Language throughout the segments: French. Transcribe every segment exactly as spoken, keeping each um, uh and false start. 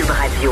Cube Radio.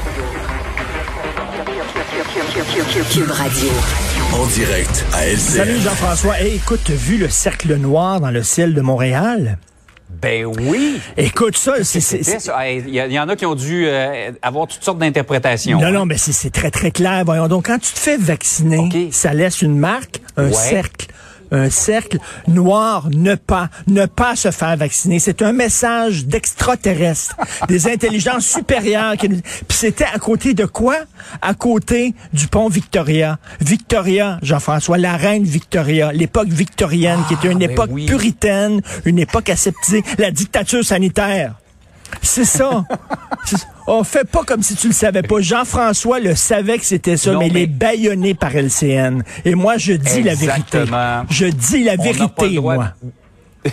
Cube Radio. En direct à L C N. Salut Jean-François. Hey, écoute, t'as vu le cercle noir dans le ciel de Montréal? Ben oui. Écoute ça, c'est... c'est, c'est, c'est il y, y en a qui ont dû euh, avoir toutes sortes d'interprétations. Non, hein. non, mais c'est, c'est très, très clair. Voyons donc, quand tu te fais vacciner, okay. ça laisse une marque, un ouais. cercle. Un cercle noir, ne pas, ne pas se faire vacciner. C'est un message d'extraterrestres, des intelligences supérieures. Qui nous... Puis c'était à côté de quoi? À côté du pont Victoria. Victoria, Jean-François, la reine Victoria, l'époque victorienne, ah, qui était une ben époque oui. puritaine, une époque aseptisée, la dictature sanitaire. C'est ça. C'est... On fait pas comme si tu le savais pas. Jean-François le savait que c'était ça, non, mais, mais il est bâillonné par L C N. Et moi, je dis Exactement. la vérité. Je dis la vérité, moi. De...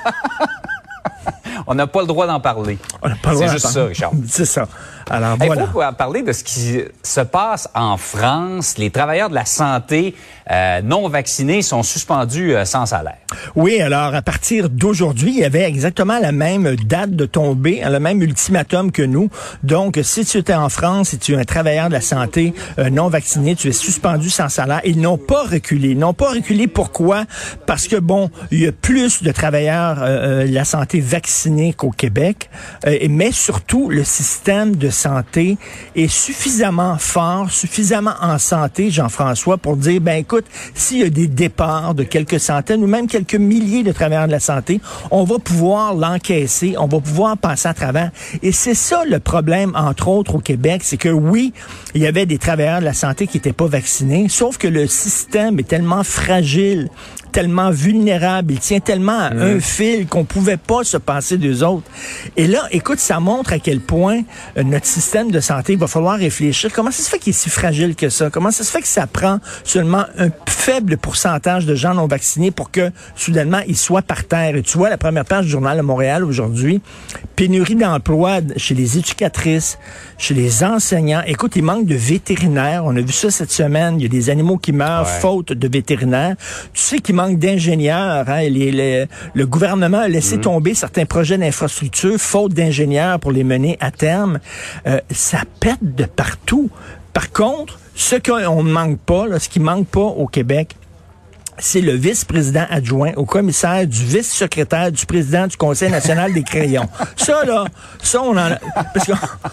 On n'a pas le droit d'en parler. On n'a pas le droit C'est juste ça, Richard. C'est ça. Alors, hey, voilà. Il faut parler de ce qui se passe en France. Les travailleurs de la santé euh, non vaccinés sont suspendus euh, sans salaire. Oui, alors à partir d'aujourd'hui, il y avait exactement la même date de tombée, le même ultimatum que nous. Donc, si tu étais en France, si tu es un travailleur de la santé euh, non vacciné, tu es suspendu sans salaire. Ils n'ont pas reculé. Ils n'ont pas reculé. Pourquoi? Parce que, bon, il y a plus de travailleurs euh, de la santé vaccinés qu'au Québec, euh, mais surtout, le système de santé est suffisamment fort, suffisamment en santé, Jean-François, pour dire, ben écoute, s'il y a des départs de quelques centaines ou même quelques milliers de travailleurs de la santé, on va pouvoir l'encaisser, on va pouvoir passer à travers. Et c'est ça le problème, entre autres, au Québec, c'est que oui, il y avait des travailleurs de la santé qui n'étaient pas vaccinés, sauf que le système est tellement fragile, tellement vulnérable, il tient tellement à mmh. un fil qu'on pouvait pas se passer d'eux autres. Et là, écoute, ça montre à quel point euh, notre système de santé, il va falloir réfléchir. Comment ça se fait qu'il est si fragile que ça? Comment ça se fait que ça prend seulement un faible pourcentage de gens non vaccinés pour que, soudainement, ils soient par terre? Et tu vois, la première page du Journal de Montréal aujourd'hui, pénurie d'emploi chez les éducatrices, chez les enseignants. Écoute, il manque de vétérinaires. On a vu ça cette semaine. Il y a des animaux qui meurent ouais. faute de vétérinaires. Tu sais qu'il manque d'ingénieurs. Hein? Les, les, le gouvernement a laissé mmh. tomber certains projets d'infrastructure faute d'ingénieurs pour les mener à terme. Euh, ça pète de partout. Par contre, ce qu'on ne manque pas, là, ce qui manque pas au Québec, c'est le vice-président adjoint au commissaire du vice-secrétaire du président du Conseil national des crayons. Ça, là, ça, on en a... Parce que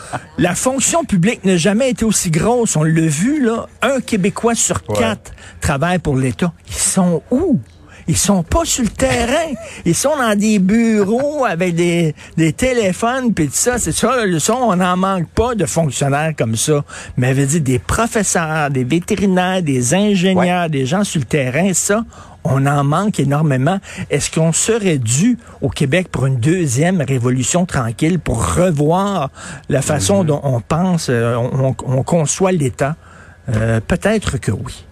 la fonction publique n'a jamais été aussi grosse. On l'a vu, là. Un Québécois sur quatre ouais. travaille pour l'État. Ils sont où? Ils sont pas sur le terrain. Ils sont dans des bureaux avec des, des téléphones puis tout ça. C'est ça, le son, on n'en manque pas de fonctionnaires comme ça. Mais elle veut dire des professeurs, des vétérinaires, des ingénieurs, ouais. des gens sur le terrain, ça, on en manque énormément. Est-ce qu'on serait dû au Québec pour une deuxième révolution tranquille pour revoir la façon mm-hmm. dont on pense, on, on, on conçoit l'État? Euh, peut-être que oui.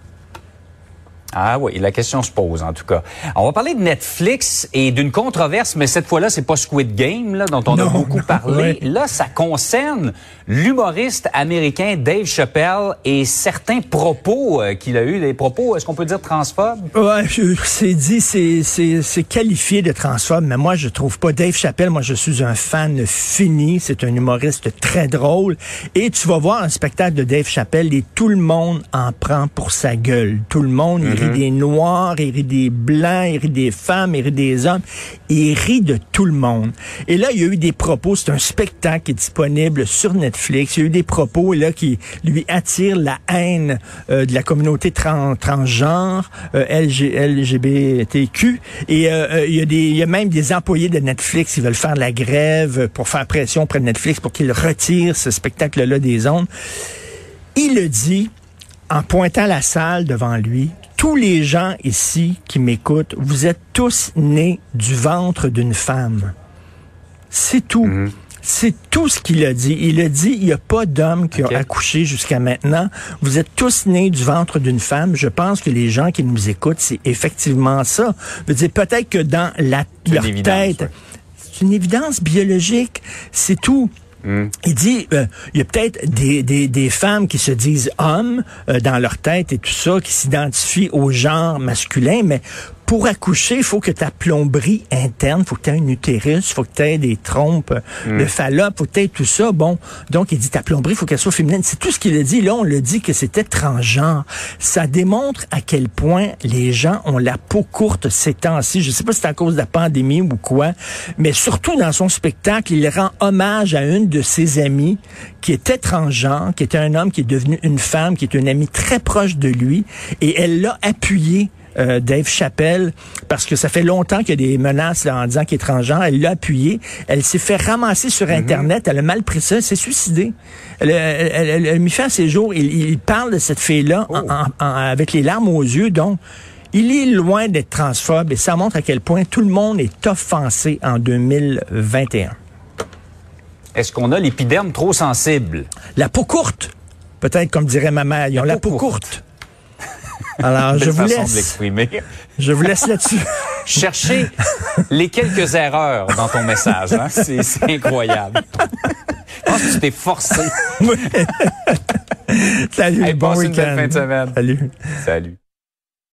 Ah oui, la question se pose en tout cas. On va parler de Netflix et d'une controverse, mais cette fois-là, c'est pas Squid Game là, dont on non, a beaucoup non, parlé. Ouais. Là, ça concerne l'humoriste américain Dave Chappelle et certains propos euh, qu'il a eu, des propos, est-ce qu'on peut dire transphobes? Ouais, c'est dit, c'est, c'est, c'est qualifié de transphobe, mais moi, je trouve pas. Dave Chappelle, moi, je suis un fan fini. C'est un humoriste très drôle. Et tu vas voir un spectacle de Dave Chappelle et tout le monde en prend pour sa gueule. Tout le monde, mm-hmm. il rit des Noirs, il rit des Blancs, il rit des femmes, il rit des hommes. Il rit de tout le monde. Et là, il y a eu des propos. C'est un spectacle qui est disponible sur Netflix. Il y a eu des propos là qui lui attirent la haine euh, de la communauté trans, transgenre, euh, L G B T Q. Et euh, il y a des, il y a même des employés de Netflix qui veulent faire la grève pour faire pression auprès de Netflix pour qu'il retire ce spectacle-là des ondes. Il le dit en pointant la salle devant lui. Tous les gens ici qui m'écoutent, vous êtes tous nés du ventre d'une femme. C'est tout. Mm-hmm. C'est tout ce qu'il a dit. Il a dit, il n'y a pas d'homme qui okay. a accouché jusqu'à maintenant. Vous êtes tous nés du ventre d'une femme. Je pense que les gens qui nous écoutent, c'est effectivement ça. Je veux dire, peut-être que dans la, leur tête, ouais. c'est une évidence biologique. C'est tout. Mm. Il dit, euh, il y a peut-être des, des, des femmes qui se disent hommes euh, dans leur tête et tout ça, qui s'identifient au genre masculin, mais pour accoucher, il faut que ta plomberie interne, il faut que tu aies un utérus, il faut que tu aies des trompes mm. de Fallope, il faut que tu aies tout ça. Bon, donc il dit ta plomberie, il faut qu'elle soit féminine. C'est tout ce qu'il a dit. Là, on le dit que c'était transgenre. Ça démontre à quel point les gens ont la peau courte ces temps-ci. Je sais pas si c'est à cause de la pandémie ou quoi, mais surtout dans son spectacle, il rend hommage à une de ses amies qui était transgenre, qui était un homme qui est devenu une femme, qui est une amie très proche de lui, et elle l'a appuyé. Euh, Dave Chappelle, parce que ça fait longtemps qu'il y a des menaces là, en disant qu'il est transgenre. Elle l'a appuyé. Elle s'est fait ramasser sur Internet. Mm-hmm. Elle a mal pris ça. Elle s'est suicidée. Elle, elle, elle, elle a mis fin à ses jours. Il, il parle de cette fille-là oh. en, en, avec les larmes aux yeux. Donc, il est loin d'être transphobe et ça montre à quel point tout le monde est offensé en deux mille vingt et un. Est-ce qu'on a l'épiderme trop sensible? La peau courte. Peut-être, comme dirait ma mère, ils ont la, la peau, peau courte. courte. Alors, je vous laisse. Je vous laisse là-dessus. Cherchez les quelques erreurs dans ton message. Hein? C'est, c'est incroyable. Je pense que tu t'es forcé. Salut, hey, bon passe week-end. Une belle fin de semaine. Salut. Salut.